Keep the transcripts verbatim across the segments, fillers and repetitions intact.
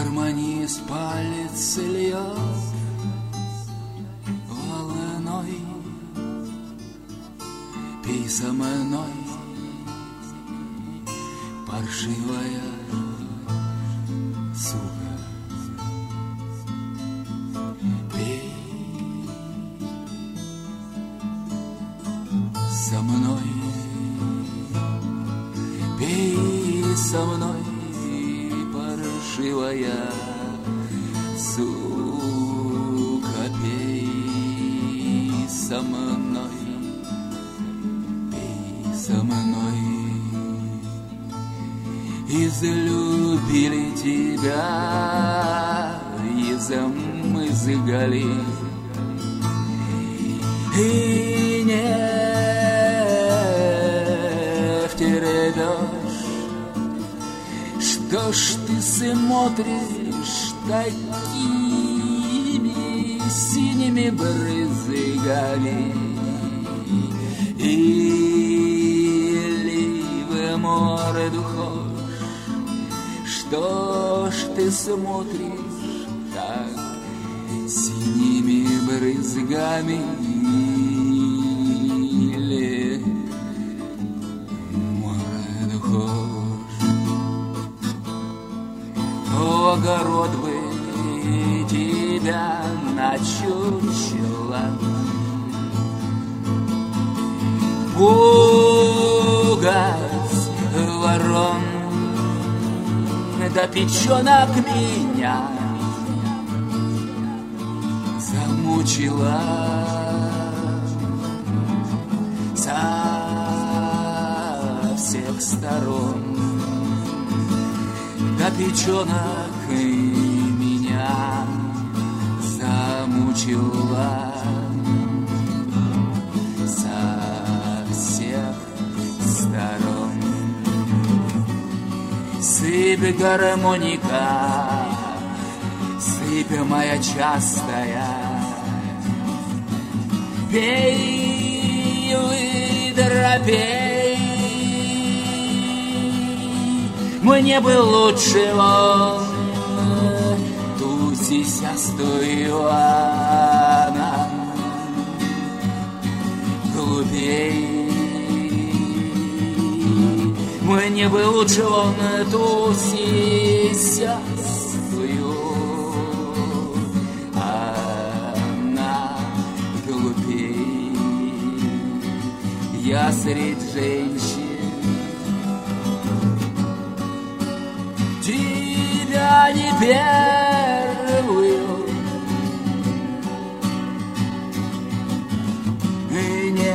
Гармонист палец льет волной, пей со мной, паршивая сука. Пей со мной, пей со мной, паршивая сука. Пей со мной, пей со мной. Излюбили тебя, измызгали, и не втерпешь. Что ж ты смотришь такими синими брызгами? Или в море духов? Что ж ты смотришь так синими брызгами? Или море духов? В огород бы тебя начучила, пугать ворон, да печенок меня замучила со всех сторон. Да печенок меня замучила со всех сторон. Сыпь гармоника, сыпь моя частая, пей, выдра, пей. Мне бы лучше вон тусися с Иоанном, глупей. Мне бы лучше вон тусися с Иоанном, глупей. Я средь женщин тебя не первую и не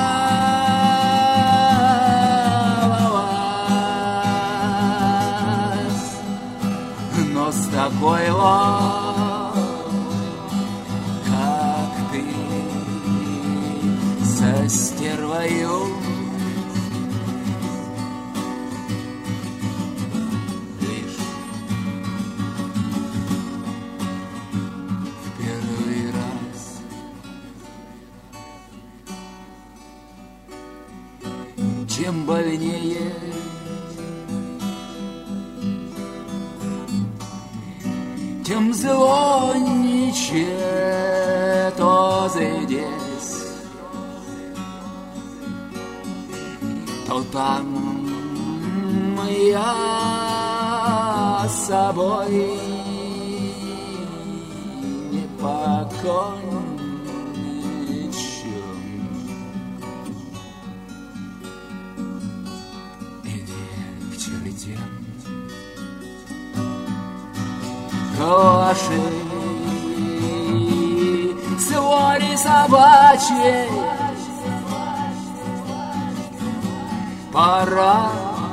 маловась, но с такой вот, как ты, со стервою. Чем больнее тем звонче то здесь, то там я с собой не покончу. Коши, свори собачьей, пора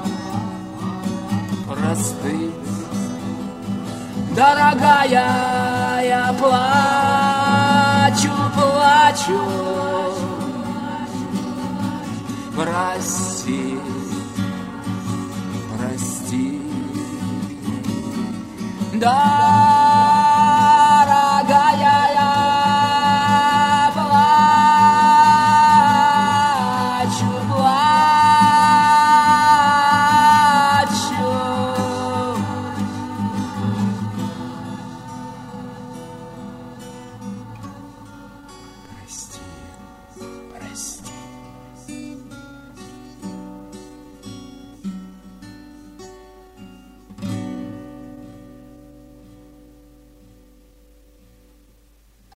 простыть. Дорогая, я плачу, плачу, прости, прости. Да.